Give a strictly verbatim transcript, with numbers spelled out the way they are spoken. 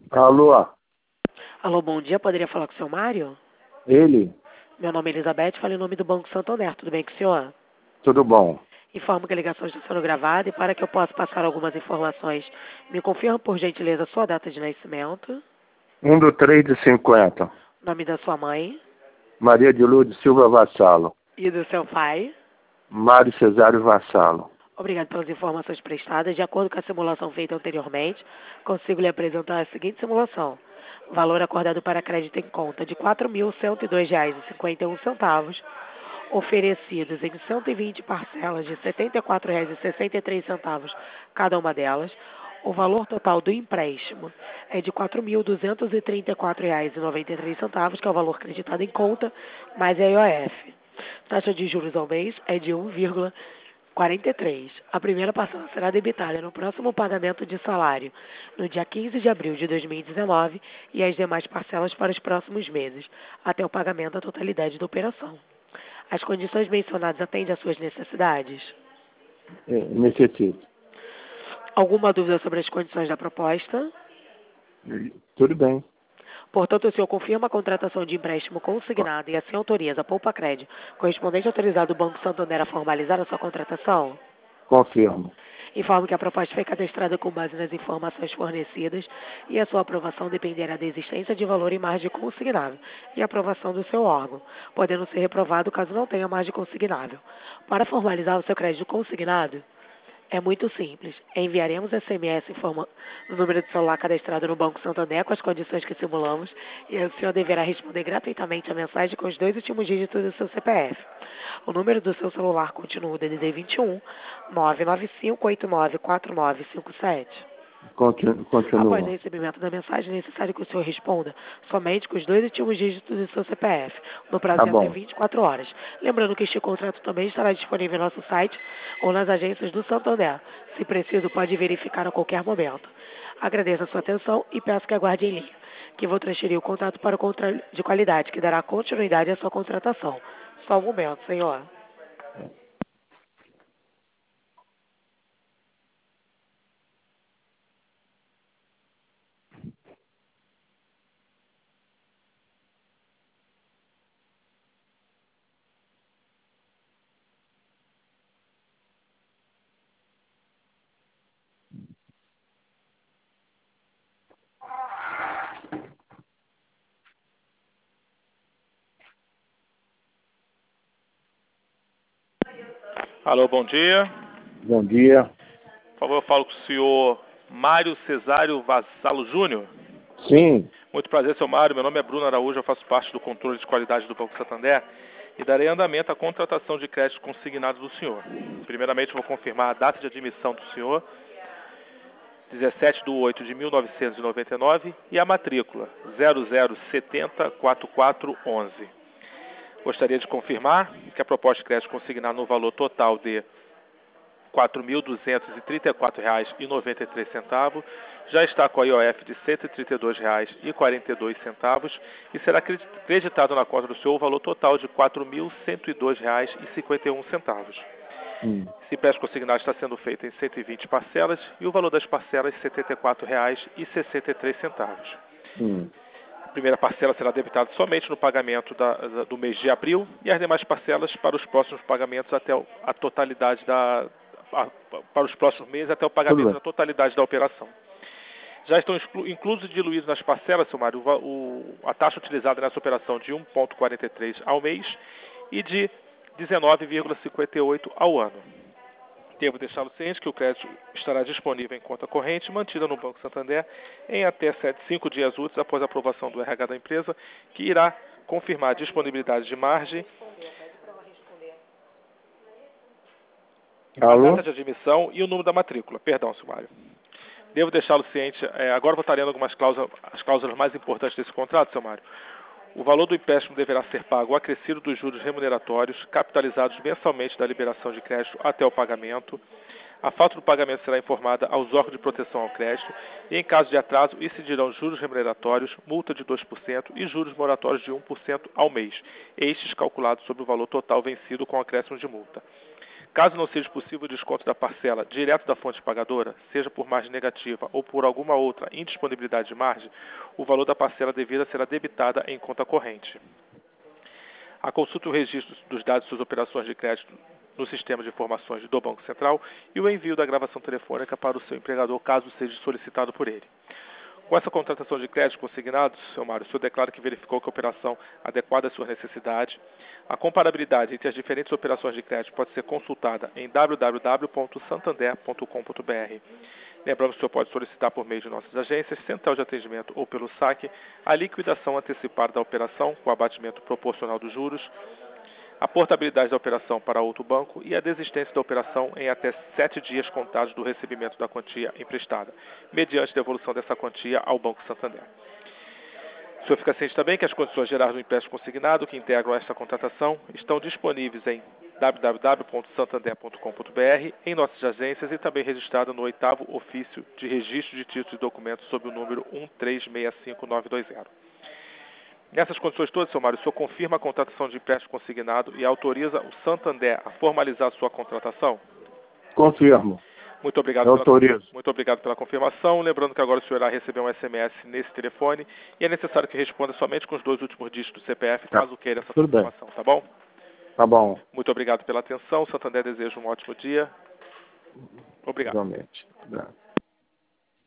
Alô, Alô, bom dia. Poderia falar com o seu Mário? ele? Meu nome é Elizabeth, falo em nome do Banco Santander. Tudo bem com o senhor? Tudo bom? Informo que a ligação está sendo gravada e para que eu possa passar algumas informações, me confirma por gentileza a sua data de nascimento, Um do três de cinquenta. nome da sua mãe Maria de Lourdes Silva Vassalo. e do seu pai. Mário Cesário Vassalo. Obrigado pelas informações prestadas. De acordo com a simulação feita anteriormente, consigo lhe apresentar a seguinte simulação. Valor acordado para crédito em conta de quatro mil cento e dois reais e cinquenta e um centavos, oferecidos em cento e vinte parcelas de setenta e quatro reais e sessenta e três centavos cada uma delas. O valor total do empréstimo é de quatro mil duzentos e trinta e quatro reais e noventa e três centavos, que é o valor acreditado em conta, mais a I O F. Taxa de juros ao mês é de um vírgula quarenta e três. A primeira parcela será debitada no próximo pagamento de salário, no dia quinze de abril de dois mil e dezenove, e as demais parcelas para os próximos meses, até o pagamento da totalidade da operação. As condições mencionadas atendem às suas necessidades? É, necessito. Alguma dúvida sobre as condições da proposta? Tudo bem. Portanto, o senhor confirma a contratação de empréstimo consignado e assim autoriza a Poupa Crédito, correspondente autorizado do Banco Santander, a formalizar a sua contratação? Confirmo. Informo que a proposta foi cadastrada com base nas informações fornecidas e a sua aprovação dependerá da existência de valor em margem consignável e aprovação do seu órgão, podendo ser reprovado caso não tenha margem consignável. Para formalizar o seu crédito consignado, é muito simples. Enviaremos S M S informando o número de celular cadastrado no Banco Santander com as condições que simulamos e o senhor deverá responder gratuitamente a mensagem com os dois últimos dígitos do seu C P F. O número do seu celular continua o D D D vinte e um, nove nove cinco oito nove quatro nove cinco sete. Continu- Após o Continua. recebimento da mensagem, é necessário que o senhor responda somente com os dois últimos dígitos do seu C P F, no prazo Tá de até bom. vinte e quatro horas. Lembrando que este contrato também estará disponível em nosso site ou nas agências do Santander. Se preciso, pode verificar a qualquer momento. Agradeço a sua atenção e peço que aguarde em linha, que vou transferir o contato para o controle de qualidade, que dará continuidade à sua contratação. Só um momento, senhor. Alô, bom dia. Bom dia. Por favor, eu falo com o senhor Mário Cesário Vassalo Júnior. Sim. Muito prazer, seu Mário. Meu nome é Bruno Araújo, eu faço parte do controle de qualidade do Banco Santander e darei andamento à contratação de crédito consignado do senhor. Primeiramente, vou confirmar a data de admissão do senhor, dezessete de oito de mil novecentos e noventa e nove, e a matrícula zero zero sete zero quatro quatro um um. Gostaria de confirmar que a proposta de crédito consignado no valor total de quatro mil duzentos e trinta e quatro reais e noventa e três centavos, já está com a I O F de cento e trinta e dois reais e quarenta e dois centavos e será creditado na conta do senhor o valor total de quatro mil cento e dois reais e cinquenta e um centavos. Hum. Esse empréstimo consignado está sendo feito em cento e vinte parcelas e o valor das parcelas setenta e quatro reais e sessenta e três centavos. Hum. A primeira parcela será debitada somente no pagamento da, da, do mês de abril e as demais parcelas para os próximos pagamentos até a totalidade da a, para os próximos meses até o pagamento da totalidade da operação. Já estão exclu, inclusos e diluídos nas parcelas, seu Mário, o, o, a taxa utilizada nessa operação de um vírgula quarenta e três ao mês e de dezenove vírgula cinquenta e oito ao ano. Devo deixá-lo ciente que o crédito estará disponível em conta corrente mantida no Banco Santander em até cinco dias úteis após a aprovação do R H da empresa, que irá confirmar a disponibilidade de margem, a Alô? data de admissão e o número da matrícula. Perdão, Silmário. Devo deixá-lo ciente, é, agora vou estar lendo algumas cláusulas, as cláusulas mais importantes desse contrato, seu Mário. O valor do empréstimo deverá ser pago acrescido dos juros remuneratórios, capitalizados mensalmente da liberação de crédito até o pagamento. A falta do pagamento será informada aos órgãos de proteção ao crédito e, em caso de atraso, incidirão juros remuneratórios, multa de dois por cento e juros moratórios de um por cento ao mês, estes calculados sobre o valor total vencido com acréscimo de multa. Caso não seja possível o desconto da parcela direto da fonte pagadora, seja por margem negativa ou por alguma outra indisponibilidade de margem, o valor da parcela devida será debitada em conta corrente. A consulta e o registro dos dados de suas operações de crédito no sistema de informações do Banco Central e o envio da gravação telefônica para o seu empregador, caso seja solicitado por ele. Com essa contratação de crédito consignado, seu Mário, o senhor declara que verificou que a operação adequada às suas necessidades. A comparabilidade entre as diferentes operações de crédito pode ser consultada em w w w ponto santander ponto com ponto b r. Lembrando que o senhor pode solicitar por meio de nossas agências, central de atendimento ou pelo saque, a liquidação antecipada da operação com abatimento proporcional dos juros, a portabilidade da operação para outro banco e a desistência da operação em até sete dias contados do recebimento da quantia emprestada, mediante devolução dessa quantia ao Banco Santander. O senhor fica ciente também que as condições gerais do empréstimo consignado que integram esta contratação estão disponíveis em w w w ponto santander ponto com ponto b r, em nossas agências e também registrada no oitavo ofício de registro de títulos e documentos sob o número um três seis cinco nove dois zero. Nessas condições todas, seu Mário, o senhor confirma a contratação de empréstimo consignado e autoriza o Santander a formalizar a sua contratação? Confirmo. Muito obrigado, Eu pela, autorizo. muito obrigado pela confirmação. Lembrando que agora o senhor irá receber um S M S nesse telefone e é necessário que responda somente com os dois últimos dígitos do C P F, caso queira essa Tudo bem. confirmação, tá bom? Tá bom. Muito obrigado pela atenção. O Santander deseja um ótimo dia. Obrigado. Igualmente. Obrigado.